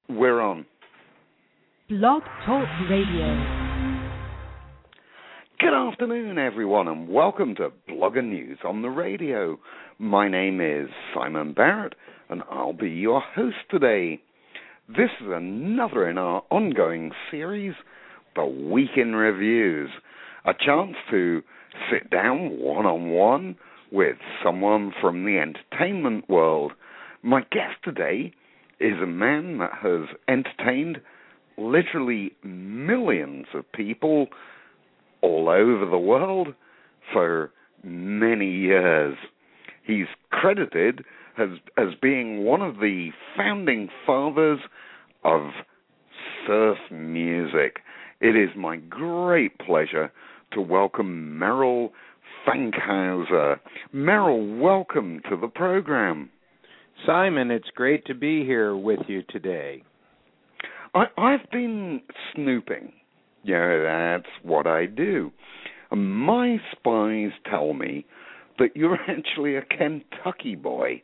We're on. Blog Talk Radio. Good afternoon, everyone, and welcome to Blogger News on the Radio. My name is Simon Barrett, and I'll be your host today. This is another in our ongoing series, The Week in Reviews, a chance to sit down one-on-one with someone from the entertainment world. My guest today is a man that has entertained literally millions of people all over the world for many years. He's credited as being one of the founding fathers of surf music. It is my great pleasure to welcome Merrill Fankhauser. Merrill, welcome to the program. Simon, it's great to be here with you today. I've been snooping. Yeah, that's what I do. My spies tell me that you're actually a Kentucky boy.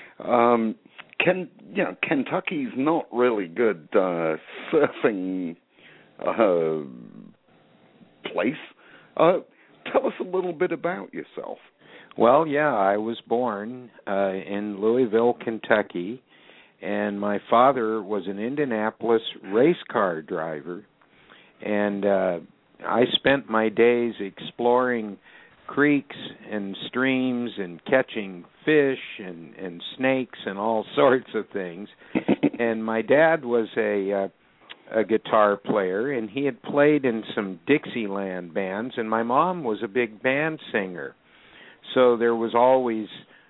Kentucky's not really good surfing place. Tell us a little bit about yourself. Well, yeah, I was born in Louisville, Kentucky, and my father was an Indianapolis race car driver, and I spent my days exploring creeks and streams and catching fish and snakes and all sorts of things. And my dad was a guitar player, and he had played in some Dixieland bands, and my mom was a big band singer. So there was always,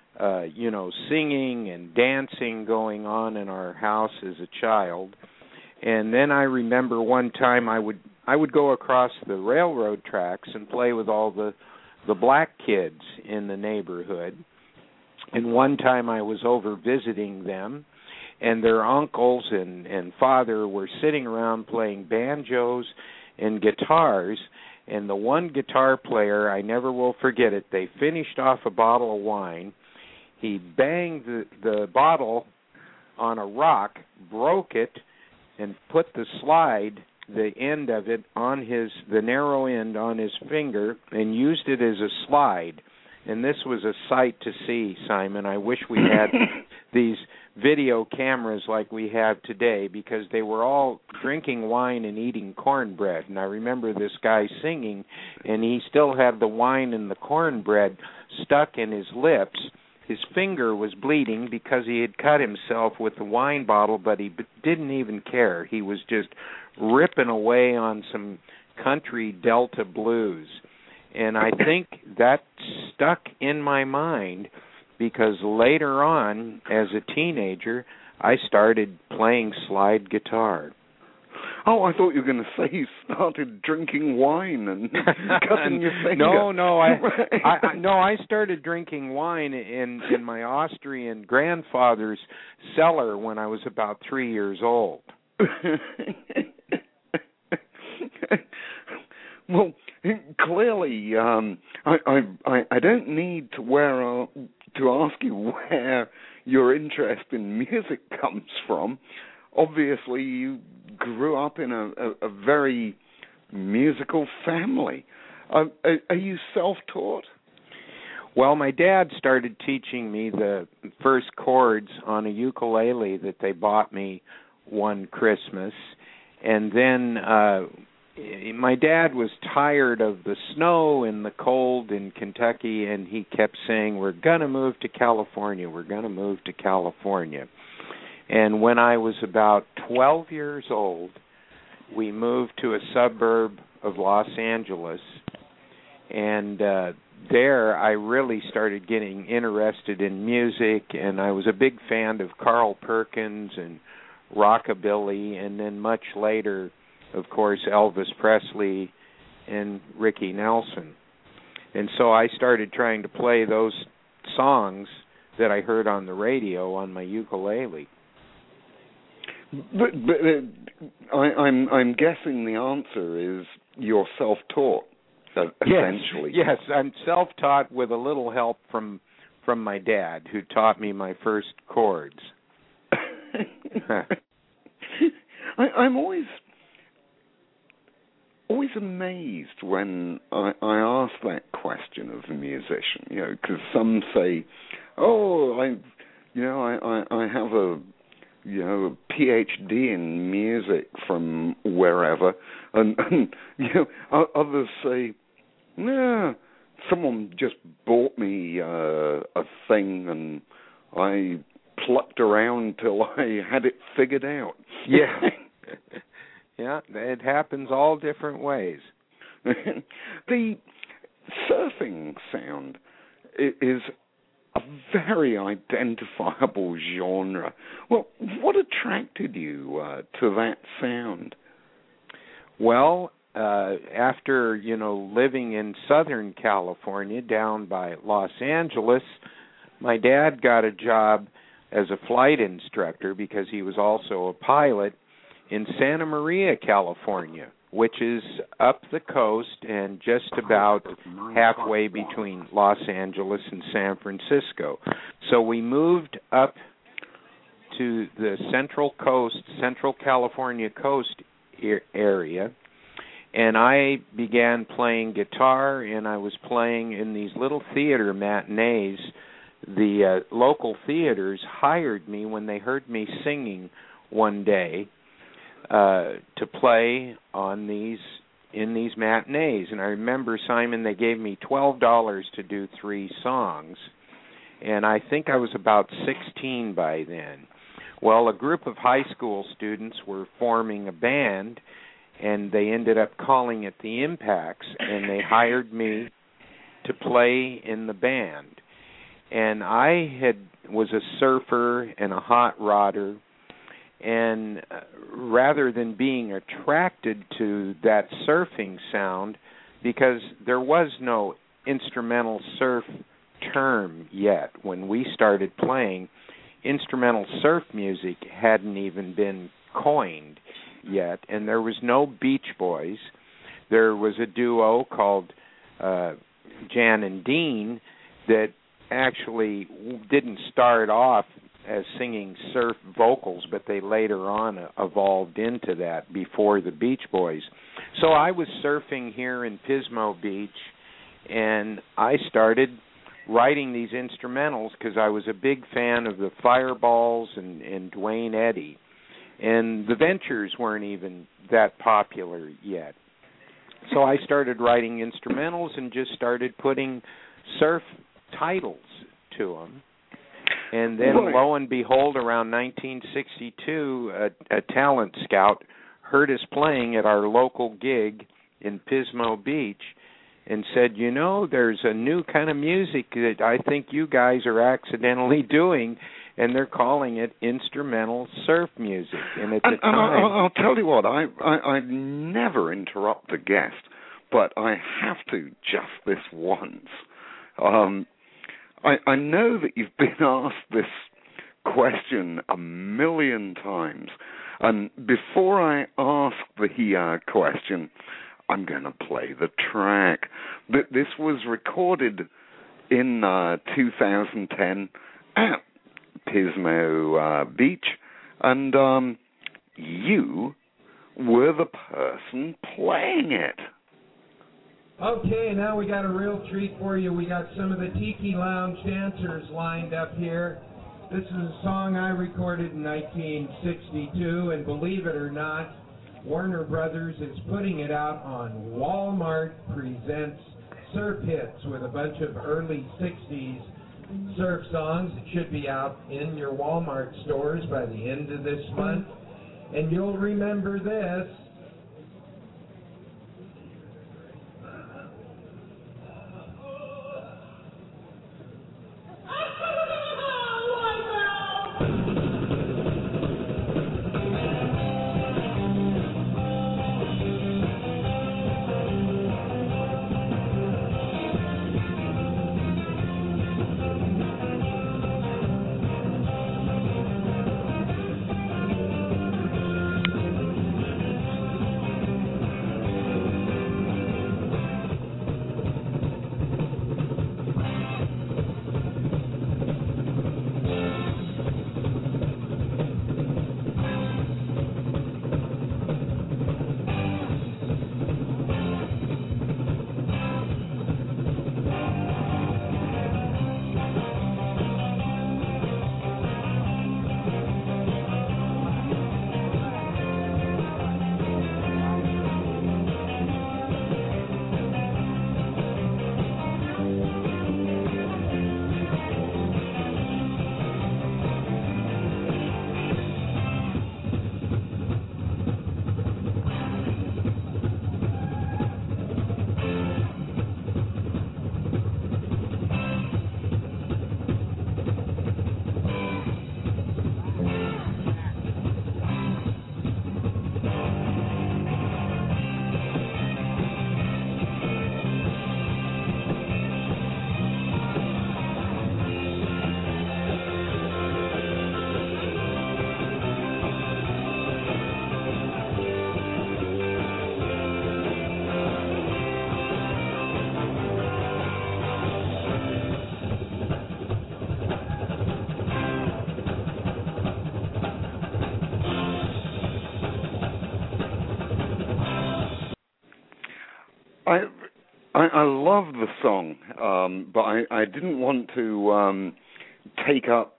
singing and dancing going on in our house as a child. And then I remember one time I would go across the railroad tracks and play with all the black kids in the neighborhood. And one time I was over visiting them, and their uncles and father were sitting around playing banjos and guitars. And the one guitar player, I never will forget it, they finished off a bottle of wine. He banged the bottle on a rock, broke it, and put the end of it on the narrow end on his finger, and used it as a slide. And this was a sight to see, Simon. I wish we had these video cameras like we have today, because they were all drinking wine and eating cornbread. And I remember this guy singing, and he still had the wine and the cornbread stuck in his lips. His finger was bleeding because he had cut himself with the wine bottle, but he didn't even care. He was just ripping away on some country Delta blues. And I think that stuck in my mind, because later on, as a teenager, I started playing slide guitar. Oh, I thought you were going to say you started drinking wine and cutting your finger. No, I started drinking wine in my Austrian grandfather's cellar when I was about 3 years old. Well, clearly, I don't need to ask you where your interest in music comes from. Obviously, you grew up in a very musical family. Are you self-taught? Well, my dad started teaching me the first chords on a ukulele that they bought me one Christmas, and then my dad was tired of the snow and the cold in Kentucky, and he kept saying, "We're going to move to California. We're going to move to California." And when I was about 12 years old, we moved to a suburb of Los Angeles, and there I really started getting interested in music, and I was a big fan of Carl Perkins and rockabilly, and then much later, of course, Elvis Presley and Ricky Nelson. And so I started trying to play those songs that I heard on the radio on my ukulele. But I'm guessing the answer is you're self-taught, essentially. Yes, I'm self-taught with a little help from my dad, who taught me my first chords. I'm always amazed when I ask that question of a musician, because some say, "Oh, I have a PhD in music from wherever," and others say, "Nah, someone just bought me a thing and I plucked around till I had it figured out." Yeah. Yeah, it happens all different ways. The surfing sound is a very identifiable genre. Well, what attracted you to that sound? Well, after, living in Southern California down by Los Angeles, my dad got a job as a flight instructor because he was also a pilot in Santa Maria, California, which is up the coast and just about halfway between Los Angeles and San Francisco. So we moved up to the Central California coast area, and I began playing guitar, and I was playing in these little theater matinees. The local theaters hired me when they heard me singing one day to play in these matinees. And I remember, Simon, they gave me $12 to do 3 songs, and I think I was about 16 by then. Well, a group of high school students were forming a band, and they ended up calling it the Impacts, and they hired me to play in the band. And I was a surfer and a hot rodder, and rather than being attracted to that surfing sound, because there was no instrumental surf term yet when we started playing, instrumental surf music hadn't even been coined yet, and there was no Beach Boys. There was a duo called Jan and Dean that actually didn't start off as singing surf vocals, but they later on evolved into that before the Beach Boys. So I was surfing here in Pismo Beach, and I started writing these instrumentals because I was a big fan of the Fireballs and Dwayne Eddy. And the Ventures weren't even that popular yet. So I started writing instrumentals and just started putting surf titles to them. And then, lo and behold, around 1962, a talent scout heard us playing at our local gig in Pismo Beach and said, there's a new kind of music that I think you guys are accidentally doing, and they're calling it instrumental surf music. And at the time... I'll tell you what, I never interrupt a guest, but I have to just this once. I know that you've been asked this question a million times, and before I ask the question, I'm going to play the track. This was recorded in 2010 at Pismo Beach, and you were the person playing it. Okay, now we got a real treat for you. We got some of the Tiki Lounge dancers lined up here. This is a song I recorded in 1962, and believe it or not, Warner Brothers is putting it out on Walmart Presents Surf Hits with a bunch of early 60s surf songs. It should be out in your Walmart stores by the end of this month. And you'll remember this. I love the song, but I didn't want to take up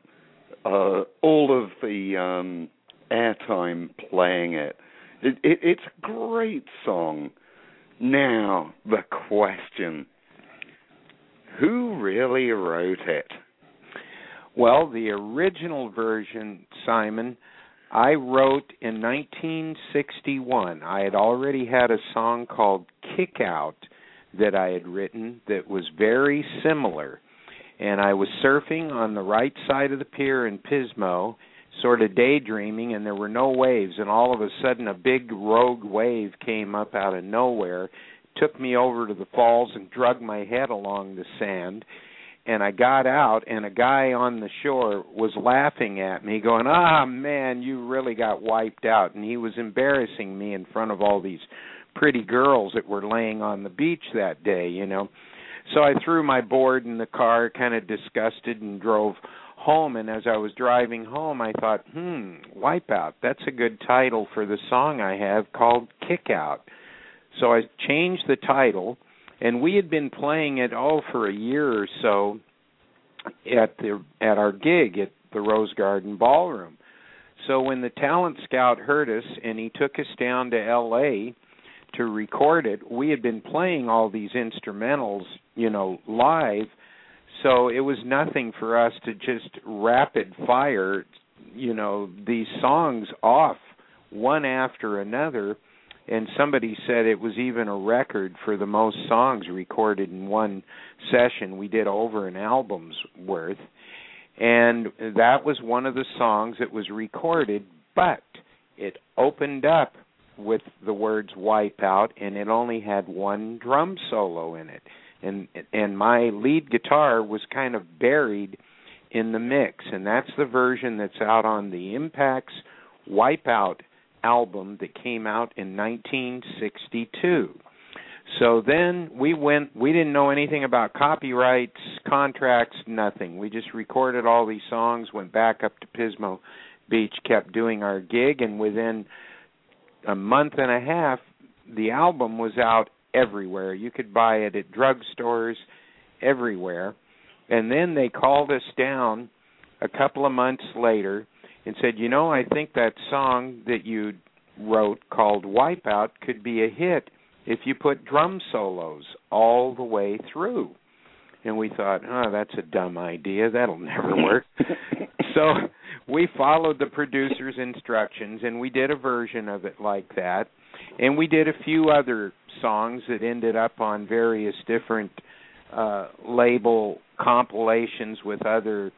all of the airtime playing it. It's a great song. Now, the question: who really wrote it? Well, the original version, Simon, I wrote in 1961. I had already had a song called Kick Out that I had written that was very similar. And I was surfing on the right side of the pier in Pismo, sort of daydreaming, and there were no waves. And all of a sudden, a big rogue wave came up out of nowhere, took me over to the falls and dragged my head along the sand. And I got out, and a guy on the shore was laughing at me, going, "Ah, man, you really got wiped out." And he was embarrassing me in front of all these pretty girls that were laying on the beach that day, you know. So I threw my board in the car, kind of disgusted, and drove home. And as I was driving home, I thought, Wipeout, that's a good title for the song I have called Kick Out. So I changed the title. And we had been playing it for a year or so at our gig at the Rose Garden Ballroom. So when the talent scout heard us and he took us down to L.A. to record it, we had been playing all these instrumentals, you know, live. So it was nothing for us to just rapid fire, you know, these songs off one after another. And somebody said it was even a record for the most songs recorded in one session. We did over an album's worth. And that was one of the songs that was recorded, but it opened up with the words Wipeout, and it only had one drum solo in it. And my lead guitar was kind of buried in the mix. And that's the version that's out on the Impact's Wipeout album that came out in 1962. So then we didn't know anything about copyrights, contracts, nothing. We just recorded all these songs, went back up to Pismo Beach, kept doing our gig, and within a month and a half, the album was out everywhere. You could buy it at drugstores, everywhere. And then they called us down a couple of months later and said, you know, I think that song that you wrote called Wipeout could be a hit if you put drum solos all the way through. And we thought, that's a dumb idea. That'll never work. So we followed the producer's instructions, and we did a version of it like that. And we did a few other songs that ended up on various different label compilations with other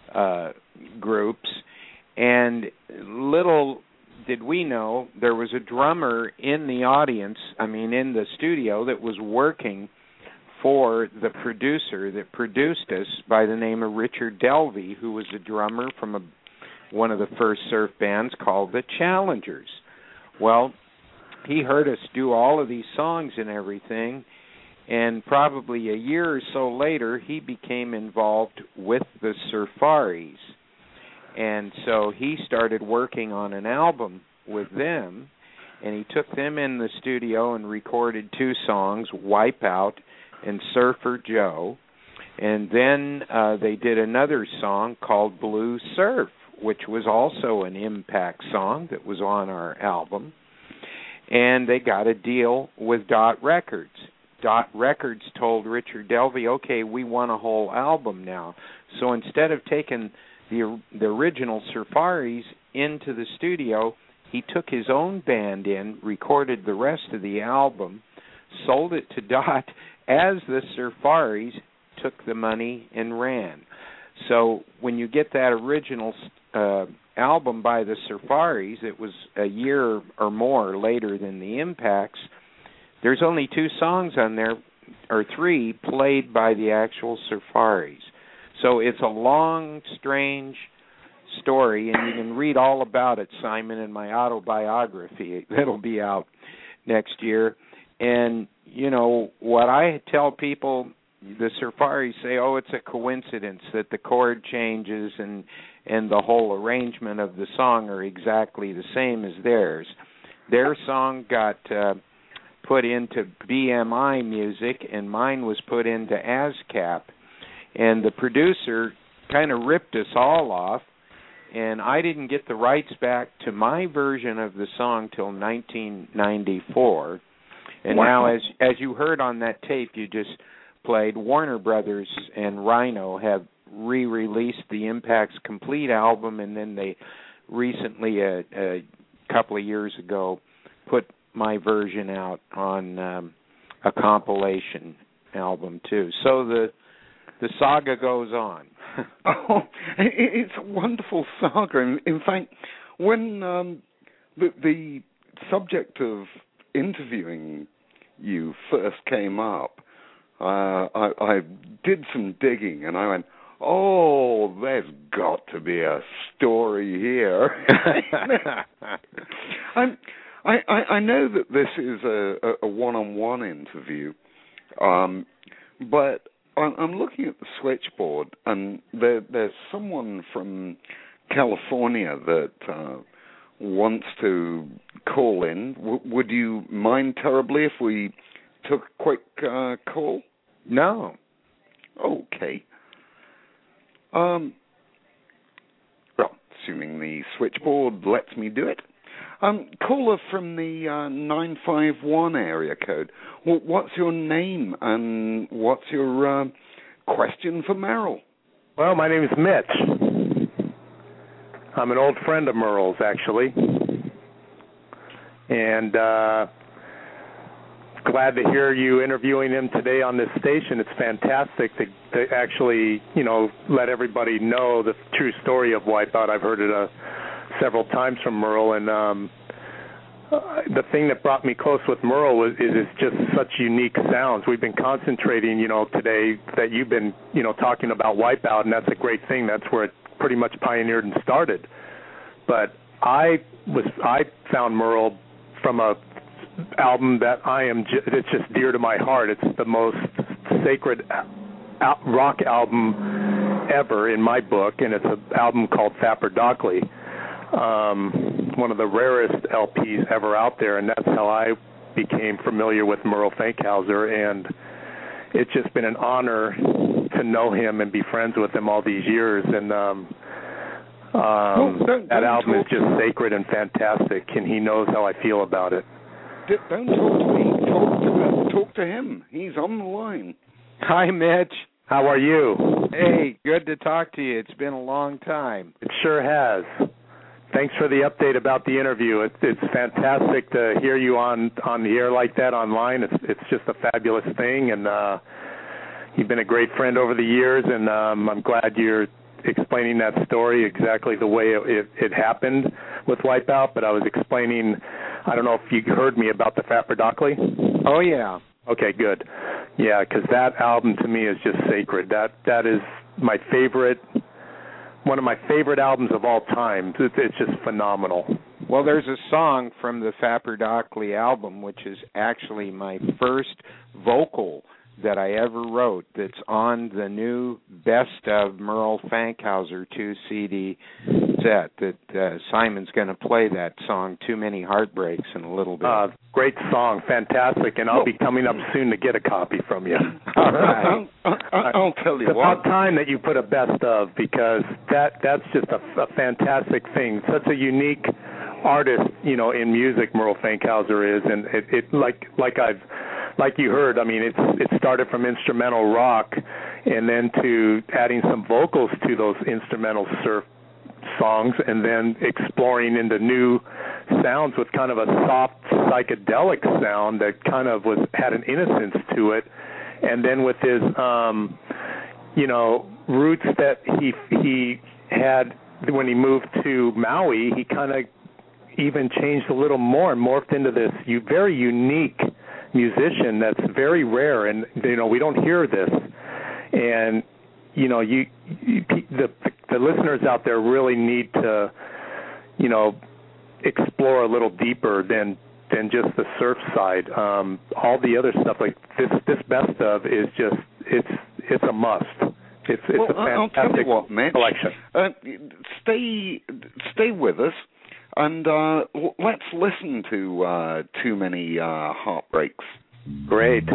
groups. And little did we know, there was a drummer in the audience, in the studio, that was working for the producer that produced us by the name of Richard Delvey, who was a drummer from one of the first surf bands called the Challengers. Well, he heard us do all of these songs and everything, and probably a year or so later, he became involved with the Surfaris. And so he started working on an album with them, and he took them in the studio and recorded two songs, Wipeout and Surfer Joe. And then they did another song called Blue Surf, which was also an Impact song that was on our album. And they got a deal with Dot Records. Dot Records told Richard Delvey, okay, we want a whole album now. So instead of taking the original Surfaris into the studio, he took his own band in, recorded the rest of the album, sold it to Dot as the Surfaris took the money and ran. So when you get that original album by the Surfaris, it was a year or more later than the Impacts, there's only two songs on there, or three, played by the actual Surfaris. So it's a long, strange story, and you can read all about it, Simon, in my autobiography. That'll be out next year. And, you know, what I tell people, the Surfaris say, it's a coincidence that the chord changes and the whole arrangement of the song are exactly the same as theirs. Their song got put into BMI Music, and mine was put into ASCAP. And the producer kind of ripped us all off, and I didn't get the rights back to my version of the song till 1994. And wow. now, as you heard on that tape you just played, Warner Brothers and Rhino have re-released the Impact's complete album, and then they recently, a couple of years ago, put my version out on a compilation album too. So the saga goes on. Oh, it's a wonderful saga. In fact, when the subject of interviewing you first came up, I did some digging, and I went, oh, there's got to be a story here. I know that this is a one-on-one interview, but I'm looking at the switchboard, and there's someone from California that wants to call in. Would you mind terribly if we took a quick call? No. Okay. Well, assuming the switchboard lets me do it. Caller from the 951 area code. Well, what's your name and what's your question for Merrill? Well, my name is Mitch. I'm an old friend of Merle's, actually. And glad to hear you interviewing him today on this station. It's fantastic to actually, let everybody know the true story of Wipeout. I've heard it several times from Merle, and the thing that brought me close with Merle is just such unique sounds. We've been concentrating, today that you've been, talking about Wipeout, and that's a great thing. That's where it pretty much pioneered and started. But I found Merle from a album that it's just dear to my heart. It's the most sacred rock album ever in my book, and it's an album called Fapper-Dockley. One of the rarest LPs ever out there, and that's how I became familiar with Merle Fankhauser, and it's just been an honor to know him and be friends with him all these years, and that album is just sacred and fantastic, and he knows how I feel about it. Don't talk to me. Talk to him. He's on the line. Hi, Mitch. How are you? Hey, good to talk to you. It's been a long time. It sure has. Thanks for the update about the interview. It's fantastic to hear you on the air like that online. It's just a fabulous thing, and you've been a great friend over the years, and I'm glad you're explaining that story exactly the way it happened with Wipeout, but I was explaining, I don't know if you heard me about the Fapper-Dockley. Oh, yeah. Okay, good. Yeah, because that album to me is just sacred. That is my favorite, one of my favorite albums of all time. It's just phenomenal. Well, there's a song from the Fapper-Dockley album, which is actually my first vocal that I ever wrote, that's on the new Best of Merle Fankhauser 2 CD set. That Simon's going to play that song, Too Many Heartbreaks, in a little bit. Great song, fantastic, and I'll be coming up soon to get a copy from you. All right. I'll tell you it's what. It's about time that you put a Best of, because that's just a fantastic thing. Such a unique artist, in music, Merle Fankhauser is, and it like you heard, I mean, it started from instrumental rock, and then to adding some vocals to those instrumental surf songs, and then exploring into new sounds with kind of a soft psychedelic sound that kind of had an innocence to it, and then with his roots that he had when he moved to Maui, he kind of even changed a little more and morphed into this very unique musician that's very rare, and we don't hear this, and the listeners out there really need to explore a little deeper than just the surf side. All the other stuff, like this Best of, is just it's a must. It's a fantastic I'll tell you what, Mitch, collection. Stay with us. And let's listen to Too Many Heartbreaks. Great.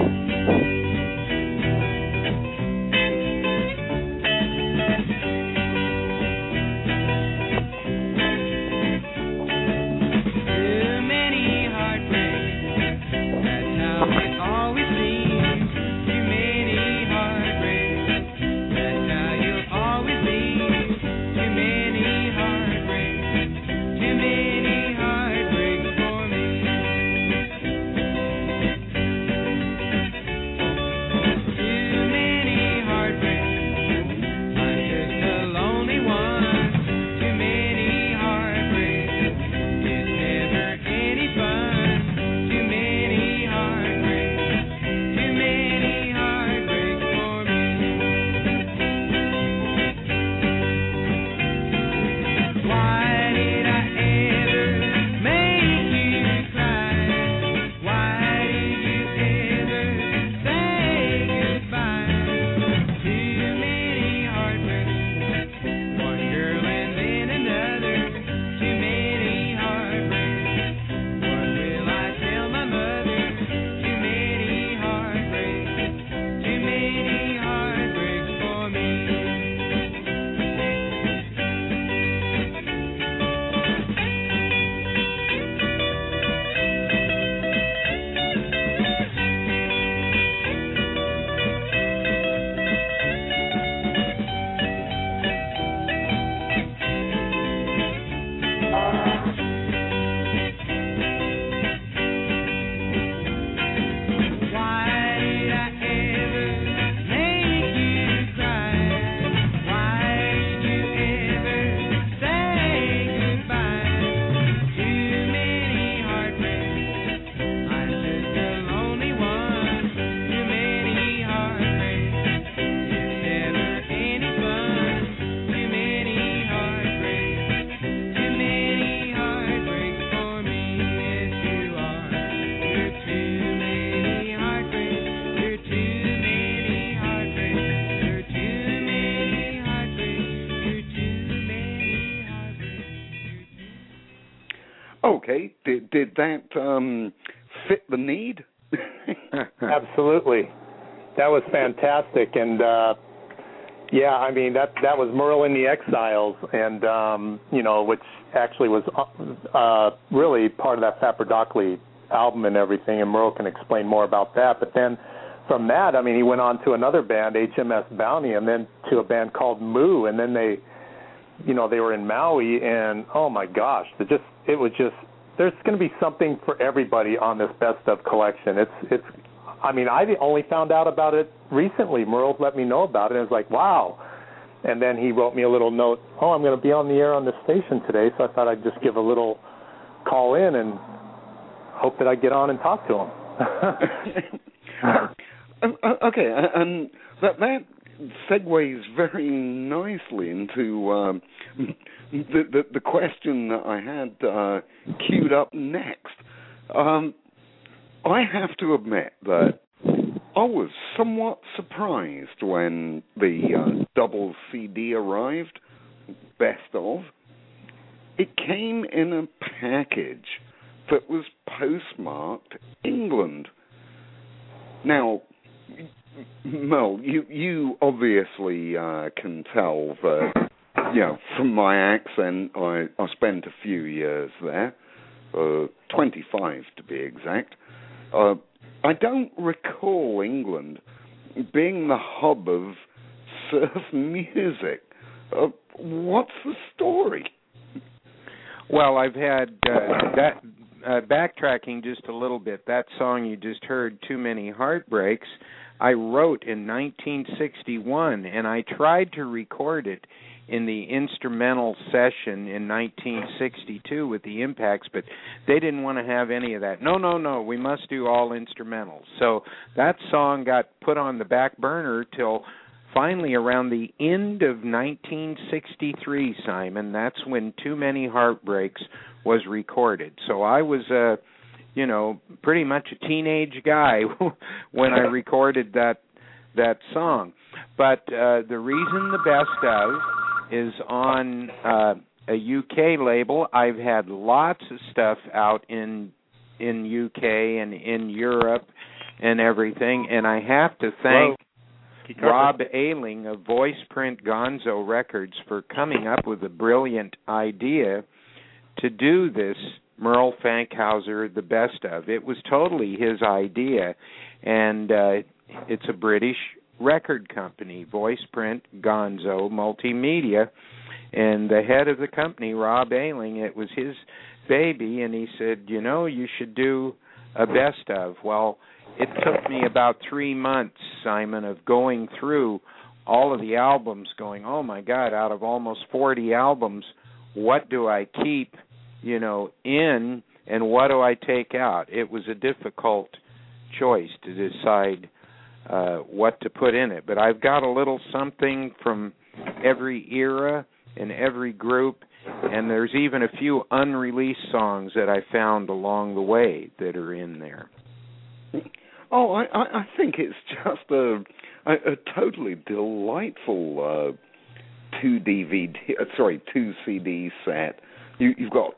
Okay, did that fit the need? Absolutely. That was fantastic, and yeah, I mean that was Merle and the Exiles, and which actually was really part of that Papadopoulos album and everything, and Merle can explain more about that. But then from that, I mean, he went on to another band, HMS Bounty, and then to a band called Moo, and then they were in Maui, and oh my gosh, it was just there's going to be something for everybody on this best of collection. It's I mean, I only found out about it recently. Merle let me know about it, and it was like, wow. And then he wrote me a little note, I'm going to be on the air on this station today, so I thought I'd just give a little call in and hope that I get on and talk to him. Okay, and that segues very nicely into the question that I had queued up next. I have to admit that I was somewhat surprised when the double CD arrived, best of. It came in a package that was postmarked England. Now, Mel, you obviously can tell that, from my accent, I spent a few years there, 25 to be exact. I don't recall England being the hub of surf music. What's the story? Well, I've had that backtracking just a little bit. That song you just heard, Too Many Heartbreaks, I wrote in 1961, and I tried to record it in the instrumental session in 1962 with the Impacts, but they didn't want to have any of that. No, we must do all instrumentals. So that song got put on the back burner till finally around the end of 1963, Simon. That's when Too Many Heartbreaks was recorded. So I was pretty much a teenage guy when I recorded that song. But the reason the best of is on a UK label. I've had lots of stuff out in UK and in Europe and everything, and I have to thank Rob Ayling of Voice Print Gonzo Records for coming up with a brilliant idea to do this Merle Fankhauser The Best Of. It was totally his idea, and it's a British record company, Voice Print Gonzo Multimedia, and the head of the company, Rob Ayling, it was his baby, and he said, you should do a best of. Well, it took me about 3 months, Simon, of going through all of the albums, going, oh my God, out of almost 40 albums, what do I keep, in, and what do I take out? It was a difficult choice to decide what to put in it. But I've got a little something from every era and every group, and there's even a few unreleased songs that I found along the way that are in there. Oh, I think it's just a totally delightful two CD set. You've got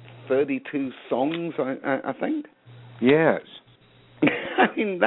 32 songs, I think. Yes. I mean,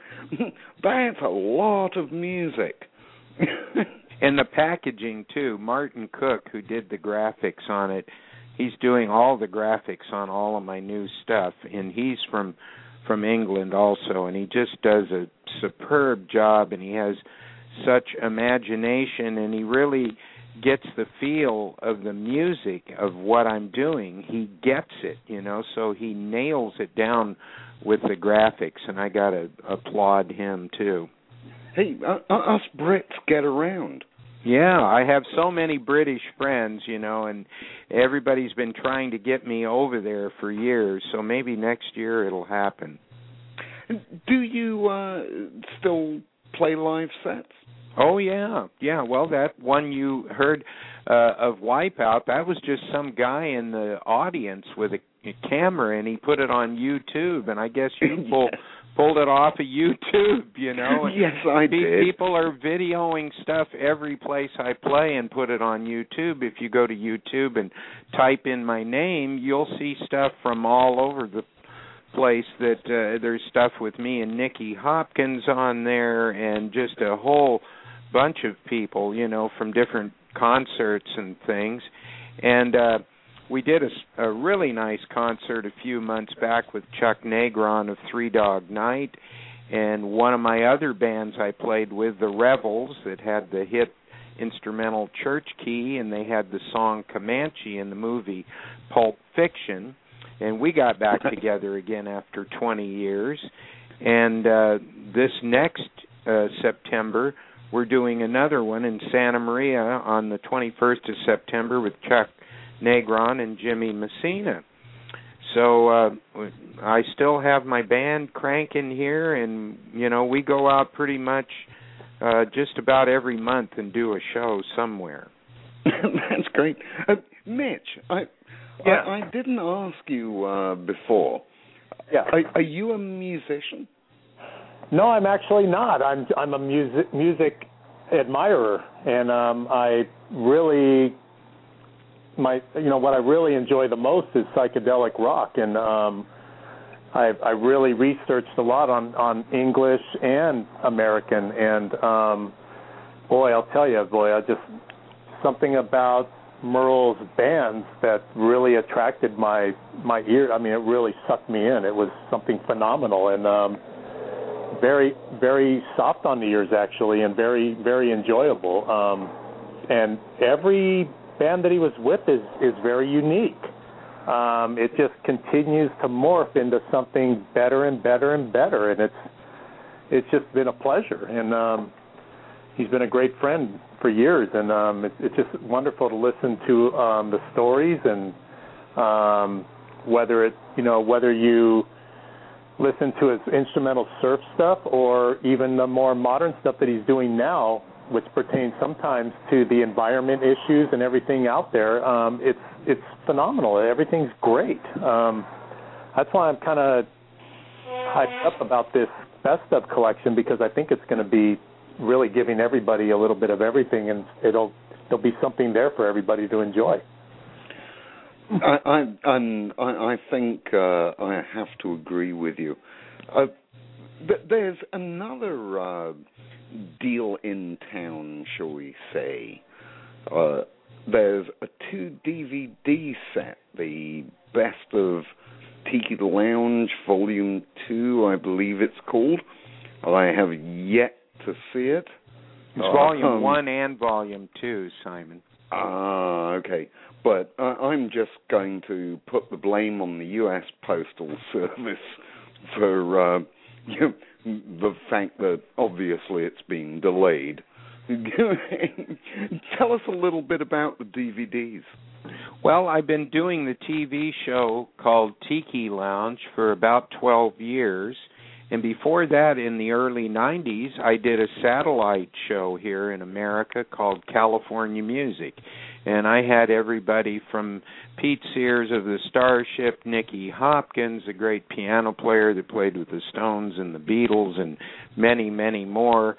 that's a lot of music. And the packaging too. Martin Cook, who did the graphics on it, he's doing all the graphics on all of my new stuff, and he's from England also, and he just does a superb job, and he has such imagination, and he really gets the feel of the music of what I'm doing. He gets it, so he nails it down with the graphics, and I got to applaud him too. Hey, us Brits get around. Yeah, I have so many British friends, and everybody's been trying to get me over there for years, so maybe next year it'll happen. Do you still play live sets? Oh, yeah. Yeah, well, that one you heard of Wipeout, that was just some guy in the audience with a camera, and he put it on YouTube, and I guess you pulled it off of YouTube, Yes, I did. People are videoing stuff every place I play and put it on YouTube. If you go to YouTube and type in my name, you'll see stuff from all over the place. That there's stuff with me and Nicky Hopkins on there, and just a whole bunch of people, from different concerts and things. And we did a really nice concert a few months back with Chuck Negron of Three Dog Night, and one of my other bands I played with, the Rebels, that had the hit instrumental Church Key, and they had the song Comanche in the movie Pulp Fiction, and we got back together again after 20 years. And this next September, we're doing another one in Santa Maria on the 21st of September with Chuck Negron and Jimmy Messina. So I still have my band cranking here, and, we go out pretty much just about every month and do a show somewhere. That's great. Mitch, I didn't ask you before. Yeah. Are you a musician? No, I'm actually not. I'm a music admirer, and I really what I really enjoy the most is psychedelic rock, and I really researched a lot on English and American, and I'll tell you, I just something about Merle's bands that really attracted my ear. I mean, it really sucked me in. It was something phenomenal, and very, very soft on the ears, actually, and very, very enjoyable. And every band that he was with is very unique. It just continues to morph into something better and better and better, and it's just been a pleasure. And he's been a great friend for years, and it's just wonderful to listen to the stories, and whether you listen to his instrumental surf stuff or even the more modern stuff that he's doing now, which pertains sometimes to the environment issues and everything out there. It's phenomenal. Everything's great. That's why I'm kind of hyped up about this Best Of collection, because I think it's going to be really giving everybody a little bit of everything, and there'll be something there for everybody to enjoy. I think I have to agree with you. There's another deal in town, shall we say. There's a 2 DVD set, the Best of Tiki Lounge Volume 2, I believe it's called. I have yet to see it. It's Volume 1 and Volume 2, Simon. Okay. But I'm just going to put the blame on the U.S. Postal Service for the fact that obviously it's been delayed. Tell us a little bit about the DVDs. Well, I've been doing the TV show called Tiki Lounge for about 12 years. And before that, in the early 90s, I did a satellite show here in America called California Music. And I had everybody from Pete Sears of the Starship, Nicky Hopkins, a great piano player that played with the Stones and the Beatles, and many, many more.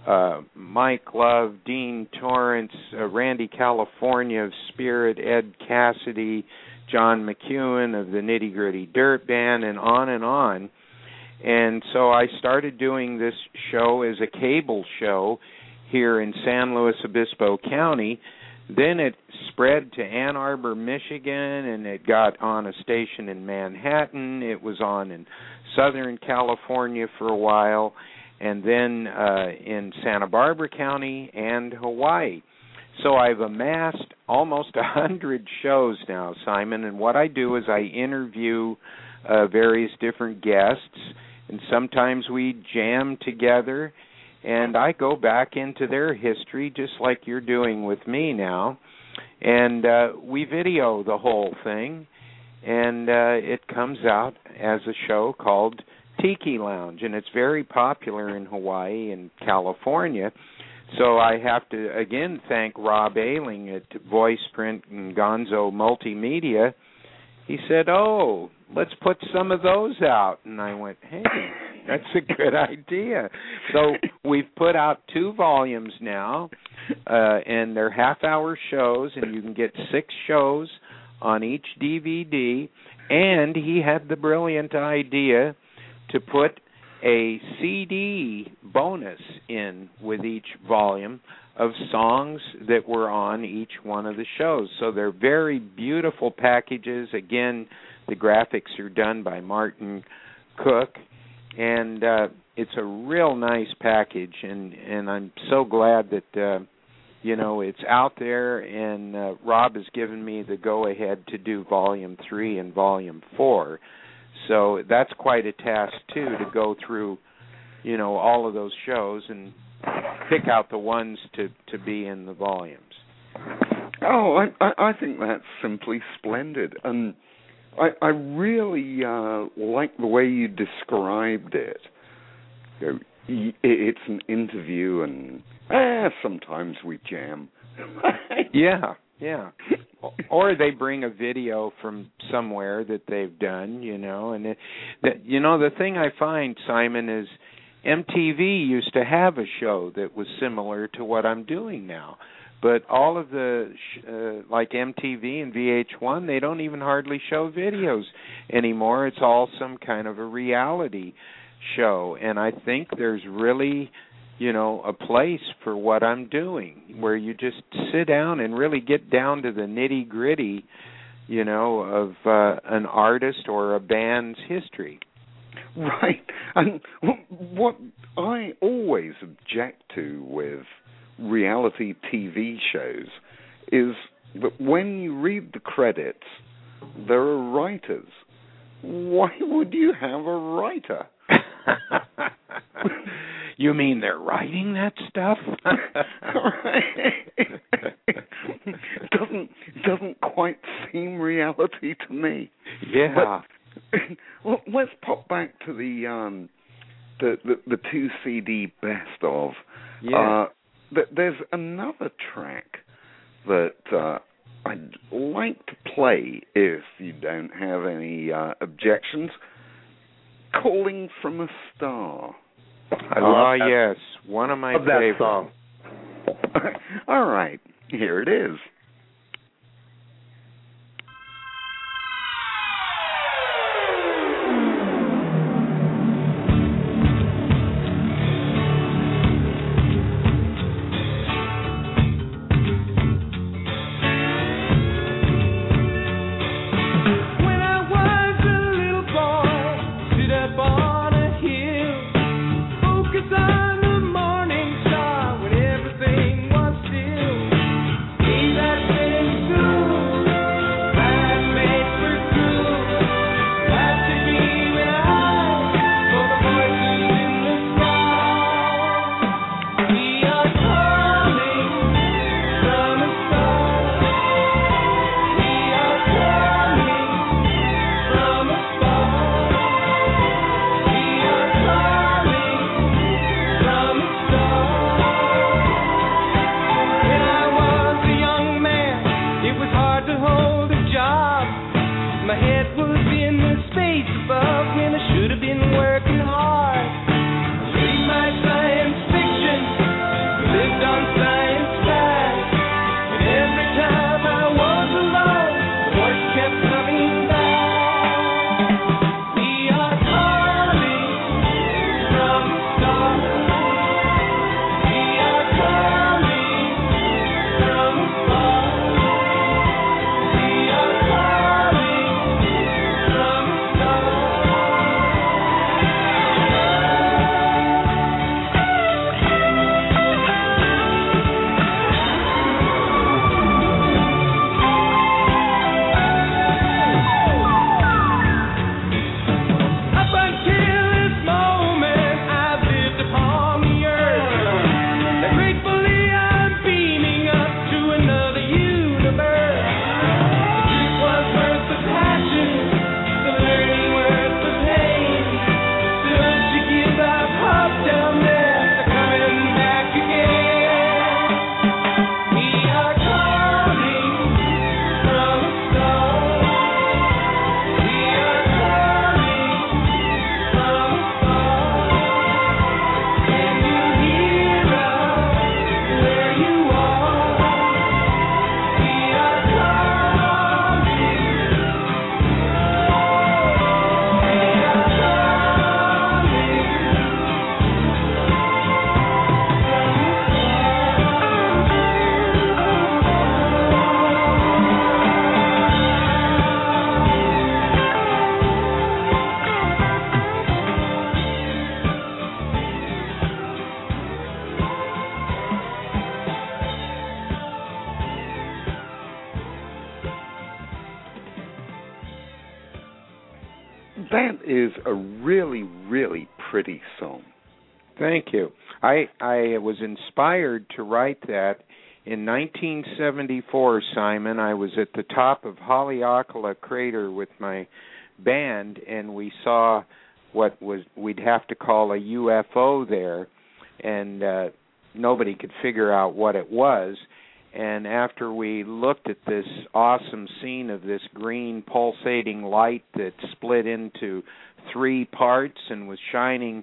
Mike Love, Dean Torrance, Randy California of Spirit, Ed Cassidy, John McEwen of the Nitty Gritty Dirt Band, and on and on. And so I started doing this show as a cable show here in San Luis Obispo County. Then it spread to Ann Arbor, Michigan, and it got on a station in Manhattan. It was on in Southern California for a while, and then in Santa Barbara County and Hawaii. So I've amassed almost 100 shows now, Simon, and what I do is I interview various different guests, and sometimes we jam together, and I go back into their history just like you're doing with me now, and we video the whole thing, and it comes out as a show called Tiki Lounge, and it's very popular in Hawaii and California. So I have to, again, thank Rob Ailing at VoicePrint and Gonzo Multimedia. He said, oh, let's put some of those out. And I went, hey, that's a good idea. So we've put out 2 volumes now, and they're half-hour shows, and you can get 6 shows on each DVD. And he had the brilliant idea to put a CD bonus in with each volume of songs that were on each one of the shows. So they're very beautiful packages. Again, the graphics are done by Martin Cook, and it's a real nice package, and I'm so glad that it's out there, and Rob has given me the go-ahead to do Volume 3 and Volume 4. So that's quite a task, too, to go through, all of those shows and pick out the ones to be in the volumes. Oh, I think that's simply splendid. And I really like the way you described it. It's an interview, and sometimes we jam. Yeah. Or they bring a video from somewhere that they've done, and the thing I find, Simon, is MTV used to have a show that was similar to what I'm doing now. But all of the, like MTV and VH1, they don't even hardly show videos anymore. It's all some kind of a reality show. And I think there's really, a place for what I'm doing, where you just sit down and really get down to the nitty-gritty, of an artist or a band's history. Right. And what I always object to with reality TV shows is that when you read the credits, there are writers. Why would you have a writer? You mean they're writing that stuff? Doesn't quite seem reality to me. Yeah. But, well, let's pop back to the 2 CD best of. Yeah. There's another track that I'd like to play if you don't have any objections. Calling from a Star. I love that. Yes, one of my favorites. That song. All right, here it is. That is a really, really pretty song. Thank you. I was inspired to write that in 1974, Simon. I was at the top of Haleakala Crater with my band, and we saw what we'd have to call a UFO there, and nobody could figure out what it was. And after we looked at this awesome scene of this green pulsating light that split into 3 parts and was shining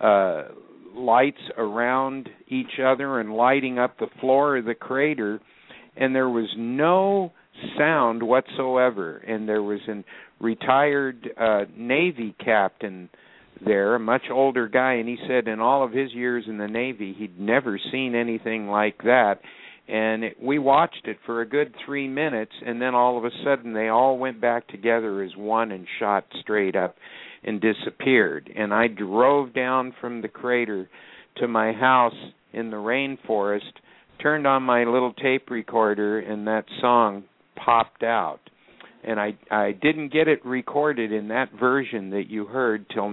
lights around each other and lighting up the floor of the crater, and there was no sound whatsoever, and there was a retired Navy captain there, a much older guy, and he said in all of his years in the Navy he'd never seen anything like that. And we watched it for a good 3 minutes, and then all of a sudden they all went back together as one and shot straight up and disappeared. And I drove down from the crater to my house in the rainforest, turned on my little tape recorder, and that song popped out. And I didn't get it recorded in that version that you heard till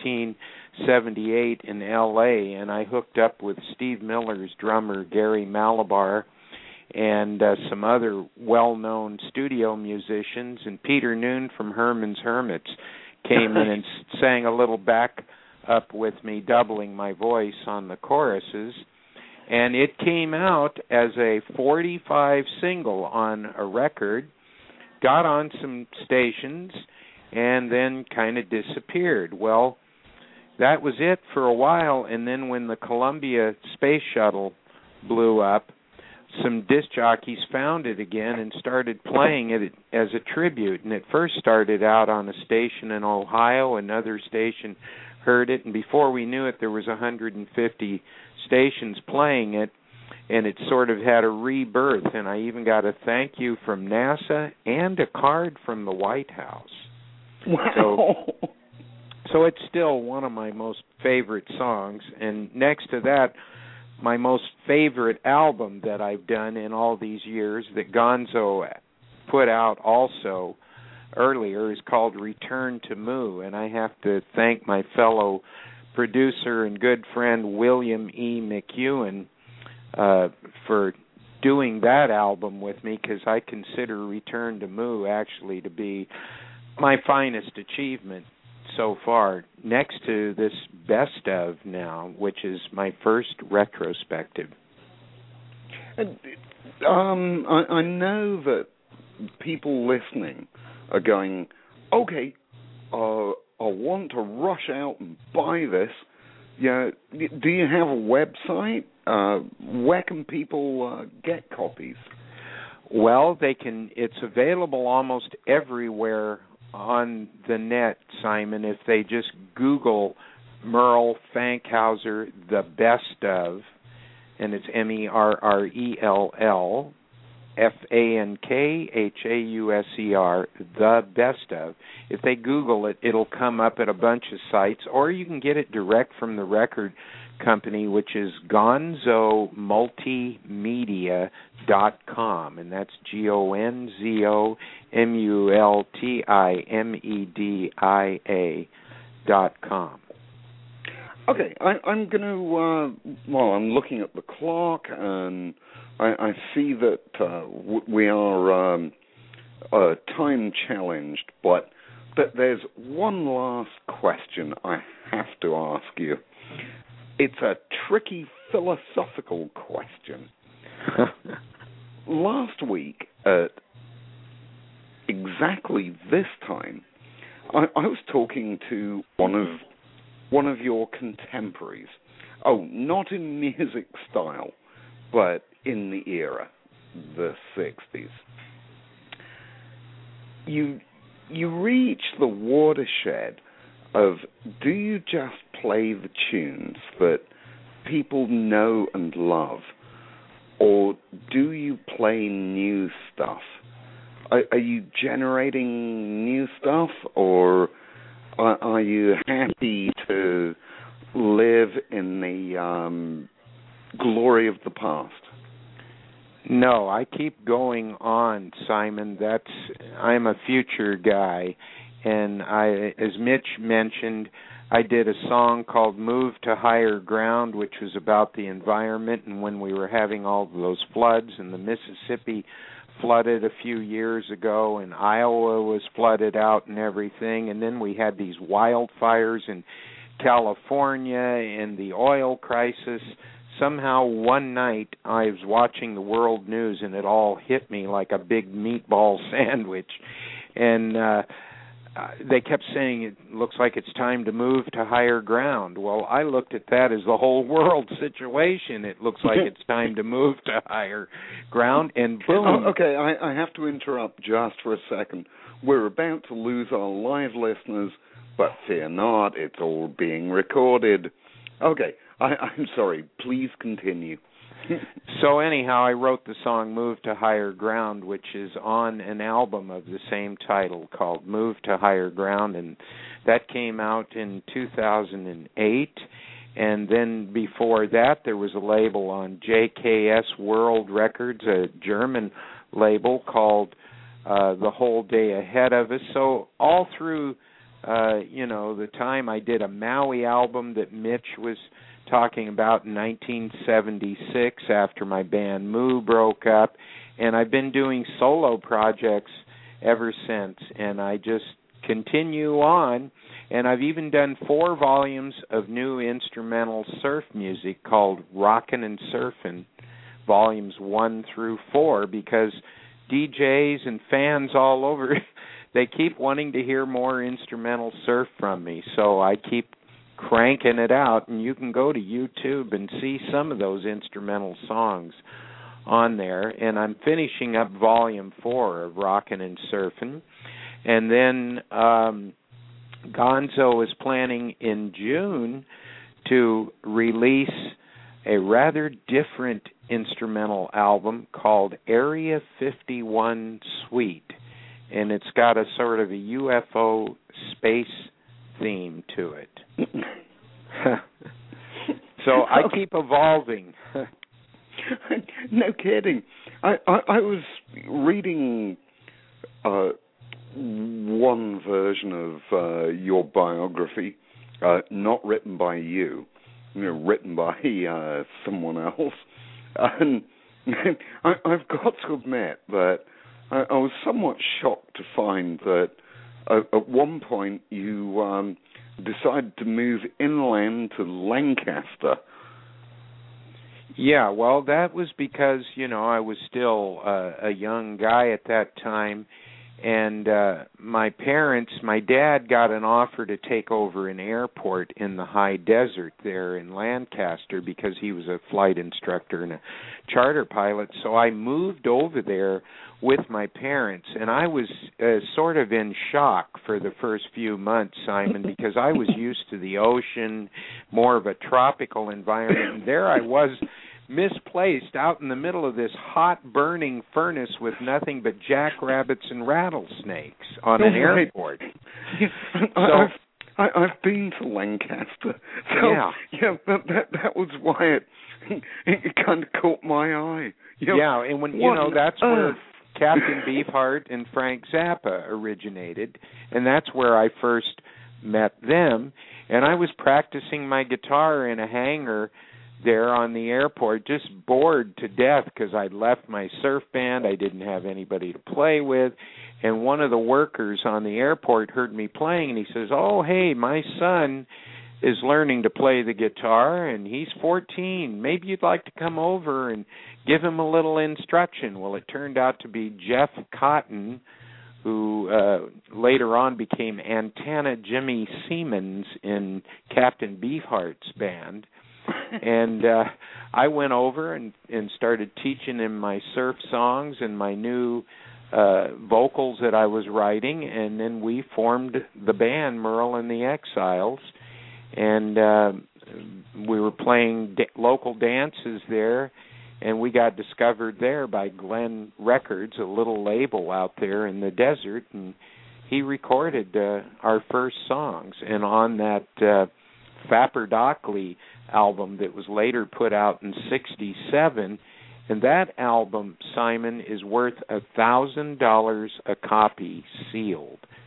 1978 in L.A., and I hooked up with Steve Miller's drummer, Gary Malabar, and some other well-known studio musicians, and Peter Noon from Herman's Hermits came in and sang a little back up with me, doubling my voice on the choruses, and it came out as a 45 single on a record, got on some stations, and then kind of disappeared. Well, that was it for a while, and then when the Columbia Space Shuttle blew up, some disc jockeys found it again and started playing it as a tribute. And it first started out on a station in Ohio. Another station heard it, and before we knew it, there was 150 stations playing it, and it sort of had a rebirth. And I even got a thank you from NASA and a card from the White House. Wow. So it's still one of my most favorite songs. And next to that, my most favorite album that I've done in all these years that Gonzo put out also earlier is called Return to Moo. And I have to thank my fellow producer and good friend William E. McEwen for doing that album with me, because I consider Return to Moo actually to be my finest achievement so far, next to this Best Of now, which is my first retrospective. I know that people listening are going, okay, I want to rush out and buy this. Yeah, do you have a website? Where can people get copies? Well, they can. It's available almost everywhere on the net, Simon. If they just Google Merle Fankhauser, The Best Of, and it's MERRELL FANKHAUSER, The Best Of. If they Google it, it'll come up at a bunch of sites, or you can get it direct from the record company, which is GonzoMultimedia.com, and that's GonzoMultimedia.com. Okay, I'm going to, well, I'm looking at the clock, and I see that we are time challenged, but there's one last question I have to ask you. It's a tricky philosophical question. Last week, at exactly this time, I was talking to one of your contemporaries. Oh, not in music style, but in the era, the 60s. You reach the watershed of, do you just play the tunes that people know and love, or do you play new stuff? Are you generating new stuff, or are you happy to live in the glory of the past? No, I keep going on, Simon. I'm a future guy, And as Mitch mentioned, I did a song called Move to Higher Ground, which was about the environment and when we were having all of those floods, and the Mississippi flooded a few years ago, and Iowa was flooded out and everything, and then we had these wildfires in California and the oil crisis. Somehow one night I was watching the world news and it all hit me like a big meatball sandwich, and they kept saying it looks like it's time to move to higher ground. Well, I looked at that as the whole world situation. It looks like it's time to move to higher ground, and boom. Oh, okay, I have to interrupt just for a second. We're about to lose our live listeners, but fear not, it's all being recorded. Okay, I'm sorry. Please continue. So anyhow, I wrote the song Move to Higher Ground, which is on an album of the same title called Move to Higher Ground, and that came out in 2008. And then before that, there was a label on JKS World Records, a German label called The Whole Day Ahead of Us. So all through, the time, I did a Maui album that Mitch was talking about in 1976 after my band Moo broke up, and I've been doing solo projects ever since, and I just continue on, and I've even done 4 volumes of new instrumental surf music called Rockin' and Surfin', volumes 1 through 4, because DJs and fans all over, they keep wanting to hear more instrumental surf from me, so I keep cranking it out, and you can go to YouTube and see some of those instrumental songs on there. And I'm finishing up volume 4 of Rockin' and Surfin', and then Gonzo is planning in June to release a rather different instrumental album called Area 51 Suite, and it's got a sort of a UFO space theme to it. So I keep evolving. No kidding. I was reading one version of your biography, not written by you, written by someone else. And I've got to admit that I was somewhat shocked to find that at one point you decided to move inland to Lancaster. Yeah, well, that was because, I was still a young guy at that time, and my dad got an offer to take over an airport in the high desert there in Lancaster because he was a flight instructor and a charter pilot, so I moved over there with my parents, and I was sort of in shock for the first few months, Simon, because I was used to the ocean, more of a tropical environment, and there I was misplaced out in the middle of this hot burning furnace with nothing but jackrabbits and rattlesnakes on an airport. So I've been to Lancaster, so that was why it kind of caught my eye. And when that's where Captain Beefheart and Frank Zappa originated, and that's where I first met them. And I was practicing my guitar in a hangar there on the airport, just bored to death because I'd left my surf band. I didn't have anybody to play with. And one of the workers on the airport heard me playing, and he says, "Oh, hey, my son is learning to play the guitar, and he's 14. Maybe you'd like to come over and give him a little instruction." Well, it turned out to be Jeff Cotton, who later on became Antenna Jimmy Siemens in Captain Beefheart's band. And I went over and started teaching him my surf songs and my new vocals that I was writing, and then we formed the band Merle and the Exiles, and we were playing local dances there, and we got discovered there by Glen Records, a little label out there in the desert, and he recorded our first songs. And on that Fapper Dockley album that was later put out in '67, and that album, Simon, is worth $1,000 a copy sealed.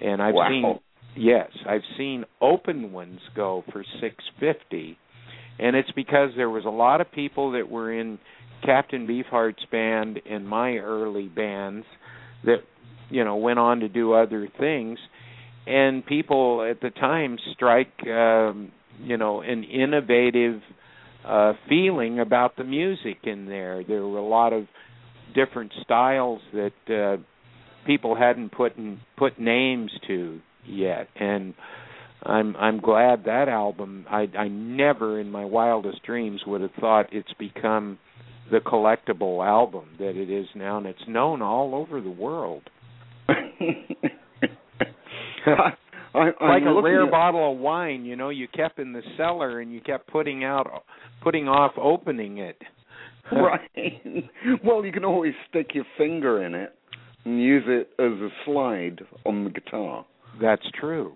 And I've seen open ones go for $650, and it's because there was a lot of people that were in Captain Beefheart's band and my early bands that, you know, went on to do other things, and people at the time strike, you know, an innovative feeling about the music in there. There were a lot of different styles that people hadn't put names to yet, and I'm glad that album. I never in my wildest dreams would have thought it's become the collectible album that it is now, and it's known all over the world. Like a rare bottle of wine, you know, you kept in the cellar and you kept putting off opening it. Right. Well, you can always stick your finger in it and use it as a slide on the guitar. That's true.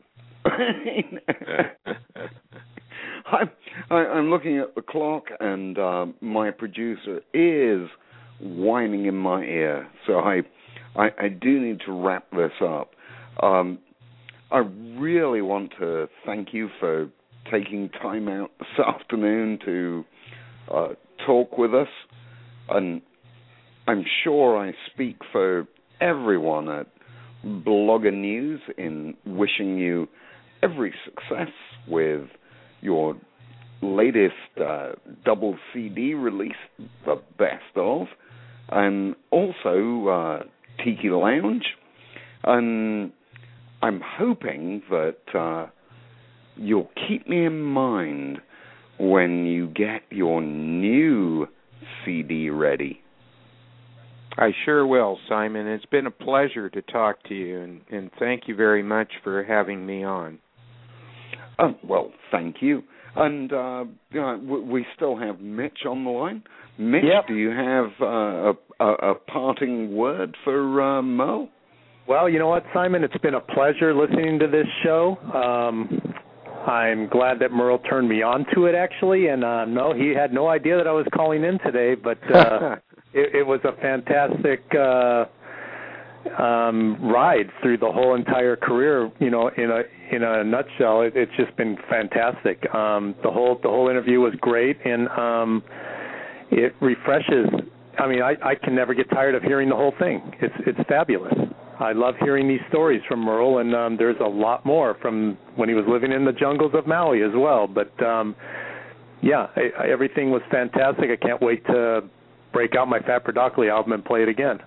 I'm looking at the clock, and my producer is whining in my ear, so I do need to wrap this up. I really want to thank you for taking time out this afternoon to talk with us, and I'm sure I speak for everyone at Blogger News in wishing you every success with your latest double CD release, the best of, and also Tiki Lounge. And I'm hoping that you'll keep me in mind when you get your new CD ready. I sure will, Simon. It's been a pleasure to talk to you, and thank you very much for having me on. Well, thank you. And we still have Mitch on the line. Mitch, yep. Do you have a parting word for Mo? Well, you know what, Simon? It's been a pleasure listening to this show. I'm glad that Merle turned me on to it, actually. And no, he had no idea that I was calling in today, but it was a fantastic ride through the whole entire career. You know, in a nutshell, it's just been fantastic. The whole interview was great, and it refreshes. I mean, I can never get tired of hearing the whole thing. It's fabulous. I love hearing these stories from Merle, and there's a lot more from when he was living in the jungles of Maui as well. But, everything was fantastic. I can't wait to break out my Fat Broccoli album and play it again.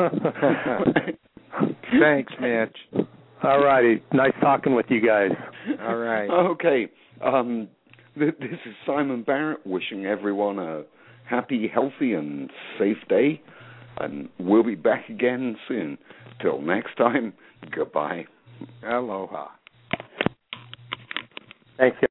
Thanks, Mitch. All righty. Nice talking with you guys. All right. Okay. This is Simon Barrett wishing everyone a happy, healthy, and safe day. And we'll be back again soon. Till next time, goodbye. Aloha. Thanks, guys.